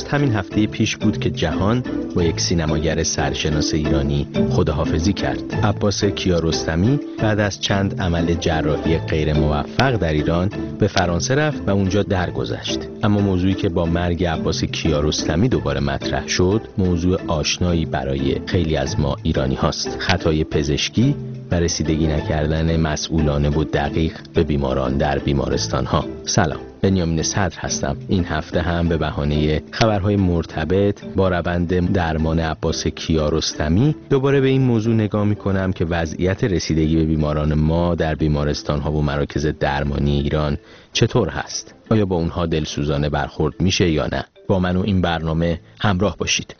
درست همین هفته پیش بود که جهان با یک سینماگر سرشناس ایرانی خداحافظی کرد. عباس کیارستمی بعد از چند عمل جراحی غیر موفق در ایران به فرانسه رفت و اونجا درگذشت. اما موضوعی که با مرگ عباس کیارستمی دوباره مطرح شد، موضوع آشنایی برای خیلی از ما ایرانی هاست: خطای پزشکی و رسیدگی نکردن مسئولانه و دقیق به بیماران در بیمارستان ها. سلام، بنیامین صدر هستم. این هفته هم به بهانه خبرهای مرتبط با روند درمان عباس کیارستمی دوباره به این موضوع نگاه میکنم که وضعیت رسیدگی به بیماران ما در بیمارستان ها و مراکز درمانی ایران چطور هست؟ آیا با اونها دلسوزانه برخورد میشه یا نه؟ با من و این برنامه همراه باشید.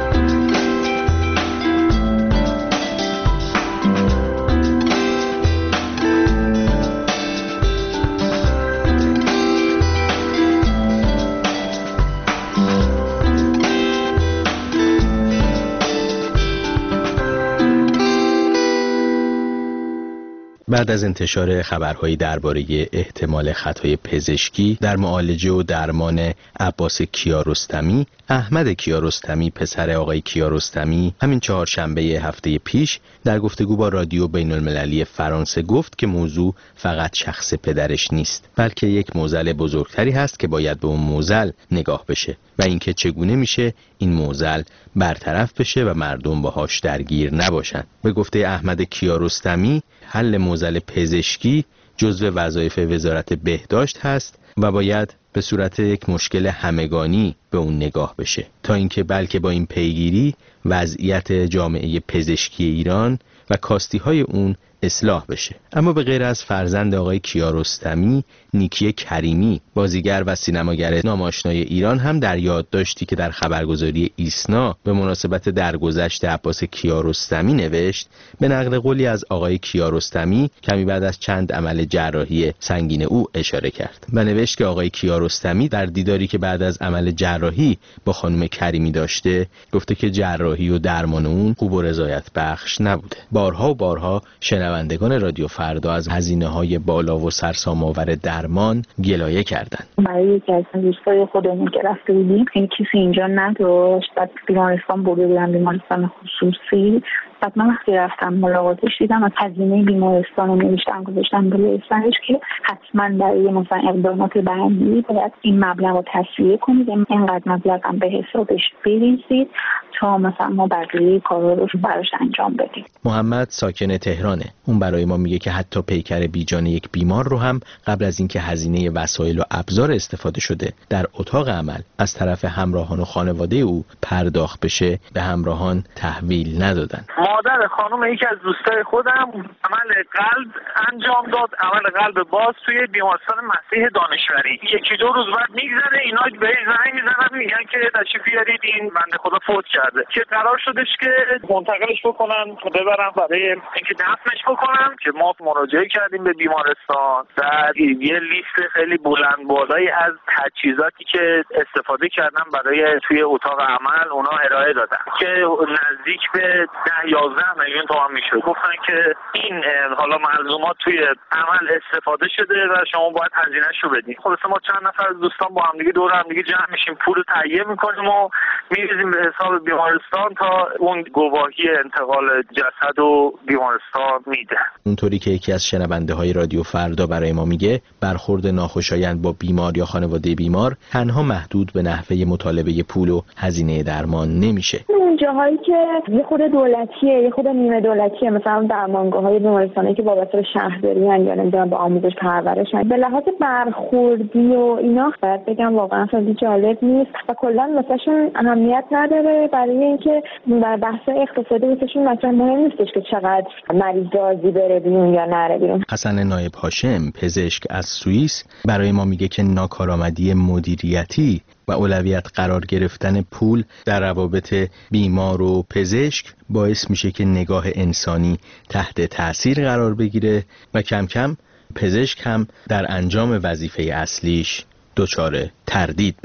بعد از انتشار خبرهایی درباره احتمال خطای پزشکی در معالجه و درمان عباس کیارستمی، احمد کیارستمی پسر آقای کیارستمی همین چهارشنبه هفته پیش در گفتگو با رادیو بین المللی فرانسه گفت که موضوع فقط شخص پدرش نیست، بلکه یک معضل بزرگتری هست که باید به اون معضل نگاه بشه و اینکه چگونه میشه این معضل برطرف بشه و مردم باهاش درگیر نباشن. به گفته احمد کیارستمی، حل معضل پزشکی جزو وظایف وزارت بهداشت هست و باید به صورت یک مشکل همگانی به اون نگاه بشه تا اینکه بلکه با این پیگیری وضعیت جامعه پزشکی ایران و کاستی‌های اون اصلاح بشه. اما به غیر از فرزند آقای کیارستمی، نیکی کریمی، بازیگر و سینماگر ناماشنای ایران هم در یادداشتی که در خبرگزاری ایسنا به مناسبت درگذشت عباس کیارستمی نوشت، به نقل قولی از آقای کیارستمی کمی بعد از چند عمل جراحی سنگین او اشاره کرد و نوشت که آقای کیارستمی در دیداری که بعد از عمل جراحی با خانم کریمی داشته، گفته که جراحی و درمان اون خوب و رضایت بخش نبوده. بارها و بارها شنوندگان رادیو فردا از هزینه‌های بالا و سرسام‌آور درمان گلایه کردند. برای یکی از دوستای خودمون که رفته بودیم، این کسی اینجا نداشت، بعد بیمارستان برده بودن، بیمارستان خصوصی. بعد من وقتی رفتم ملاقاتش دیدم از هزینه بیمارستان رو نوشتم گذاشتم روی سرش که حتما برای مثلا اقدامات بعدی باید این مبلغ رو تسویه کنید، اینقدر مبلغ هم به حسابش بریزید تا مثلا ما بقیه کارا رو براش انجام بدیم. محمد ساکن تهرانه. اون برای ما میگه که حتی پیکر بیجان یک بیمار رو هم قبل از اینکه هزینه وسایل و ابزار استفاده شده در اتاق عمل از طرف همراهان و خانواده او پرداخت بشه به همراهان تحویل ندادن. مادر خانم یکی از دوستای خودم عمل قلب انجام داد، عمل قلب باز توی بیمارستان مسیح دانشوری. یکی دو روز بعد میگذره اینا بهش زنگ میزنن میگن که تشریف بیارید این بنده خدا فوت کرده، که قرار شدش که منتقلش بکنن ببرن برای اینکه دفنش بکنن. که ما مراجعه کردیم به بیمارستان و یه لیست خیلی بلند بالایی از تجهیزاتی که استفاده کردن برای توی اتاق عمل اونا ارائه دادن که نزدیک به 10-11 میلیون تومان میشد. گفتن که این حالا ملزومات توی عمل استفاده شده و شما باید هزینه‌اش رو بدین. خلاص ما چند نفر از دوستان با هم دیگه دور هم دیگه جمع میشیم، پول رو تهیه میکنیم و میریزیم به حساب بیمارستان تا اون گواهی انتقال جسد و بیمارستان میده. اونطوری که یکی از شنونده های رادیو فردا برای ما میگه، برخورد ناخوشایند با بیمار یا خانواده بیمار تنها محدود به نحوه مطالبه پول و هزینه درمان نمیشه. اون جاهایی که یه خود دولتیه، یه خود نیمه دولتیه، مثلا درمانگاه‌های بیمارستانی که وابسته به شهرداری ان یا نمیدونم به آموزش پرورشن، به لحاظ برخوردی و اینا باید بگم واقعا خیلی جالب نیست و کلا واسهشون اهمیت نداره، برای اینکه در بحث اقتصادی واسهشون مثلا مهم نیستش که چقدر مریض راضی بره بیرون یا نره بیرون. حسن نایب هاشم، پزشک از سوئیس، برای ما میگه که ناکارآمدی مدیریتی و اولویت قرار گرفتن پول در روابط بیمار و پزشک باعث میشه که نگاه انسانی تحت تأثیر قرار بگیره و کم کم پزشک هم در انجام وظیفه اصلیش دچار تردید بشه.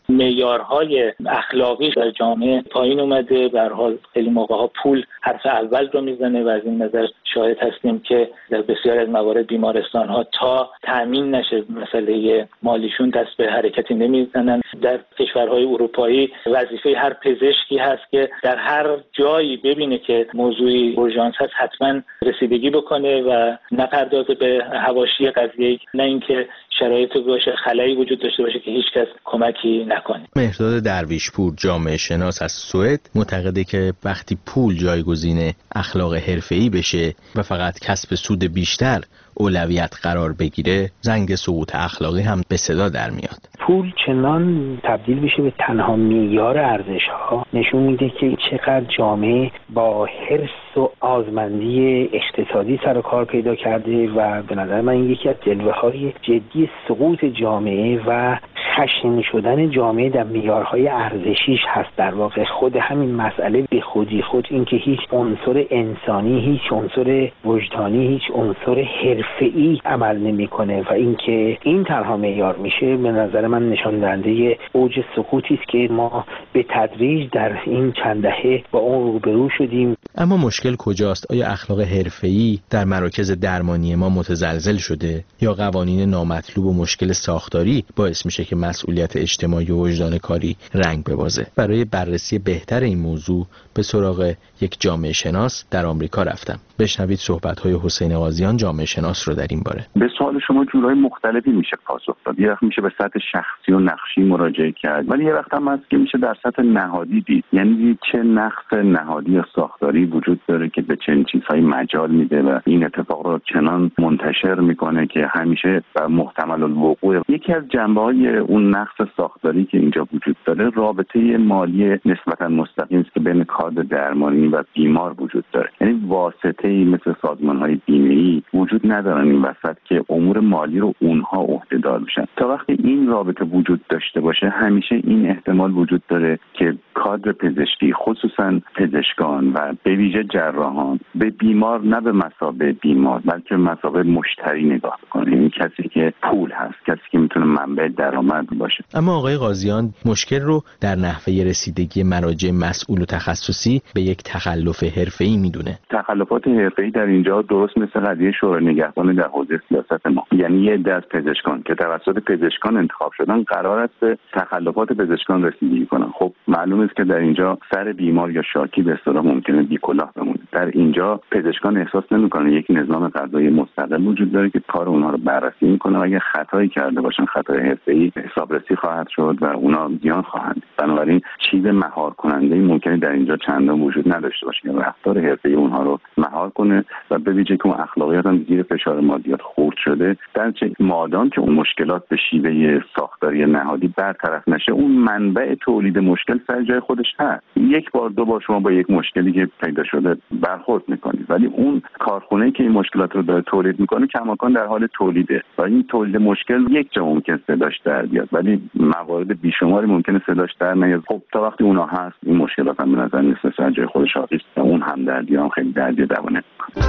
معیارهای اخلاقی در جامعه پایین اومده. به هر حال خیلی موقع‌ها پول حرف اول رو میزنه و از این نظر شاهد هستیم که در بسیار از موارد بیمارستان‌ها تا تامین نشه مسئله مالیشون دست به حرکتی نمیزنن. در کشورهای اروپایی وظیفه هر پزشکی هست که در هر جایی ببینه که موضوعی اورژانس هست حتما رسیدگی بکنه و نپردازه به حواشی قضیه، نه اینکه شرایط باشه خلایی وجود داشته باشه که هیچ کس کمکی نکنه. مهرداد درویشپور جامعه شناس از سوئد معتقده که وقتی پول جایگزین اخلاق حرفه‌ای بشه و فقط کسب سود بیشتر اولویت قرار بگیره، زنگ سقوط اخلاقی هم به صدا در میاد. پول چنان تبدیل بشه به تنها معیار ارزش‌ها نشون میده که چقدر جامعه با حرص و آزمندی اقتصادی سر و کار پیدا کرده و به نظر من این یکی از جلوه‌های جدی سقوط جامعه و خشن شدن جامعه در معیارهای ارزشیش هست. در واقع خود همین مسئله به خودی خود این که هیچ عنصر انسانی، هیچ عنصر وجدانی، هیچ عنصر حرفه‌ای عمل نمی‌کنه و اینکه این تنها معیار میشه، به نظر من نشان دهنده اوج سقوطی است که ما به تدریج در این چند دهه با اون روبرو شدیم. اما مشکل کجاست؟ آیا اخلاق حرفه‌ای در مراکز درمانی ما متزلزل شده یا قوانین نامطلوب و مشکل ساختاری باعث میشه که مسئولیت اجتماعی و وجدان کاری رنگ ببازه؟ برای بررسی بهتر این موضوع به سراغ یک جامعه شناس در آمریکا رفتم. بشنوید صحبت‌های حسین قاضیان جامعه شناس رو در این باره. به سوال شما جورای مختلفی میشه پاسخ داد. یه وقت میشه به سطح شخصی و نقشی مراجعه کرد، ولی یه وقت هم هست که میشه در سطح نهادی دید. یعنی چه نقص نهادی یا ساختاری وجود داره که به چنین چیزهای مجال میده و این اتفاق رو چنان منتشر میکنه که همیشه محتمل الوقوع. یکی از جنبه‌های اون نقص ساختاری که اینجا وجود داره رابطه مالی نسبتا مستقیم است که بین کادر درمانی و بیمار وجود داره. یعنی واسطه‌ای مثل سازمان‌های بیمه‌ای وجود ندارن این وسط که امور مالی رو اونها عهده‌دار بشن. تا وقتی این رابطه وجود داشته باشه همیشه این احتمال وجود داره که کادر پزشکی خصوصا پزشکان و به ویژه جراحان به بیمار نه به مثابه بیمار بلکه به مثابه مشتری نگاه کنه. یعنی کسی که پول هست، کسی که میتونه منبع درآمد باشه. اما آقای قاضیان مشکل رو در نحوه رسیدگی مراجع مسئول و تخصصی به یک تخلف حرفه‌ای میدونه. تخلفات حرفه‌ای در اینجا درست مثل قضیه شورای نگهبان در حوزه سیاست ما، یعنی یه دست پزشکان که توسط پزشکان انتخاب شدن قرار است به تخلفات پزشکان رسیدگی کنن. خب معلوم است که در اینجا سر بیمار یا شاکی به اصطلاح ممکنه بی‌کلاه بمونه. در اینجا پزشکان احساس نمی‌کنن یک نظام قضایی مستقل وجود داره که کار اونها رو بررسی می‌کنه و اگه خطایی کرده باشن خطای حرفه‌ای حسابرسی خواهد شد و اونا زیان خواهند. بنابراین چیز مهار کننده‌ای ممکنه در اینجا چندان وجود نداشته باشه که رفتار حرفه‌ای اونها رو مهار کنه و به ویژه که اون اخلاقیات هم زیر فشار مادیات خورد شده. در چه مادام که اون مشکلات به شیوه ساختاری نهادی برطرف نشه، اون منبع تولید مشکل سر جای خودش هست. یک بار دو بار شما با یک مشکلی که پیدا شده برخورد میکنید، ولی اون کارخونه‌ای که این مشکلات رو داره تولید میکنه کماکان در حال تولیده و این تولید مشکل یک جا ممکن صداش در بیاد، ولی موارد بیشماری ممکنه صداش در نیاد. خب تا وقتی اونها هست این مشکلات هم به نظر میاد سر جای خودش حاضر است. اون هم دردی هم خیلی دردی دوانه.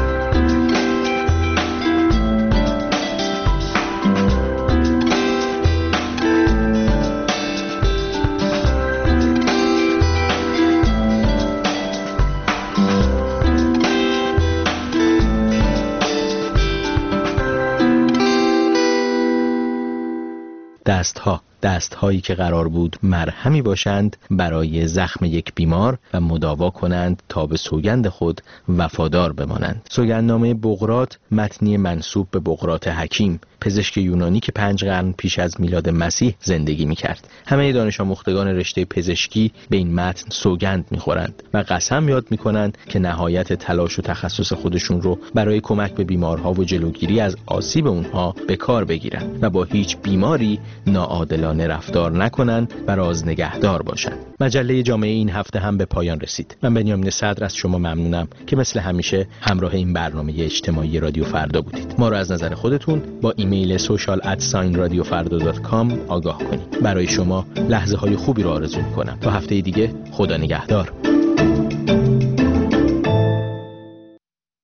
دستهایی که قرار بود مرهمی باشند برای زخم یک بیمار و مداوا کنند تا به سوگند خود وفادار بمانند. سوگندنامه بقراط متنی منسوب به بقراط حکیم، پزشک یونانی که 5 قرن پیش از میلاد مسیح زندگی می‌کرد. همه دانش آموختگان رشته پزشکی به این متن سوگند می‌خورند و قسم یاد می‌کنند که نهایت تلاش و تخصص خودشون رو برای کمک به بیمارها و جلوگیری از آسیب اونها به کار بگیرند و با هیچ بیماری ناعادلانه رفتار نکنند و راز نگهدار باشند. مجله جامعه این هفته هم به پایان رسید. من بنیامین صدر از شما ممنونم که مثل همیشه همراه این برنامه اجتماعی رادیو فردا بودید. ما رو از نظر خودتون با ایمیل social@radiofarda.com آگاه کنید. برای شما لحظه های خوبی رو آرزو می‌کنم. تا هفته دیگه خدا نگهدار.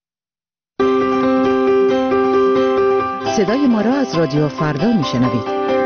صدای ما را از رادیو فردا میشنوید.